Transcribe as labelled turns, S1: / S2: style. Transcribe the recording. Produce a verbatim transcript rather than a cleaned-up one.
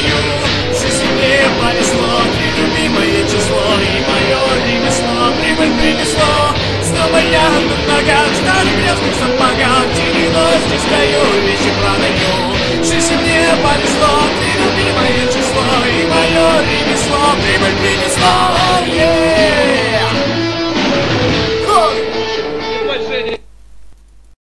S1: пою. Жизни мне повезло, ты любимое число, и мое ремесло прибыль принесло. Снова я тут нога в старых грязных сапогах, теневой здесь стою, вещи продаю. Жизни мне повезло, ты любимое число, и